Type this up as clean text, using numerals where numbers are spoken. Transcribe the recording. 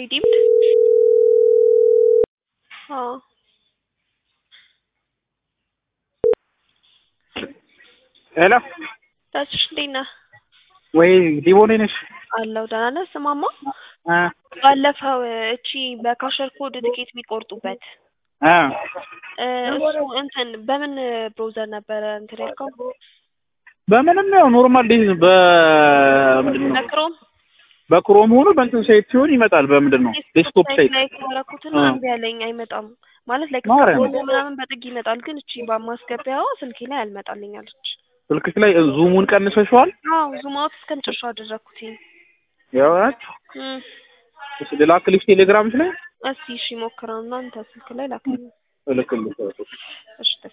redeemed? Oh. Hello? That's Dina. ወይ ዲቦኔ ነሽ? አለው ደህና ነህ? ስማማ አ ባለፈው እቺ በካሸር ኮድ ትኬት የሚቆርጡበት አ እሱ እንትን በምን ብሮዘር ነበረ እንትን ያልከው? በምንም ነው ኖርማል ዲዝ በምንድን ነው? በክሮም በክሮም ሆኖ በእንትን ሳይት ሲሆን ይመጣል። በምንድን ነው? ዴስክቶፕ ሳይት ላይ ካረኩትና እምቢ አለኝ አይመጣም። ማለት ላይ ማርያም ከቦታ ምናምን በጥግ ይመጣል፣ ግን እቺ በማስገቢያዋ ስልኬ ላይ አልመጣልኝ አለች። ስልክሽ ላይ ዙሙን ቀንሰሽዋል? አዎ ዙም አውት እስከመጨረሻው አደረኩት። ያው እሺ ልላክልሽ ቴሌግራምሽ ላይ እስቲ እሺ ሞክረውና አንተ ስልክ ላይ ላክልኝ። እልክልሽ። እሺ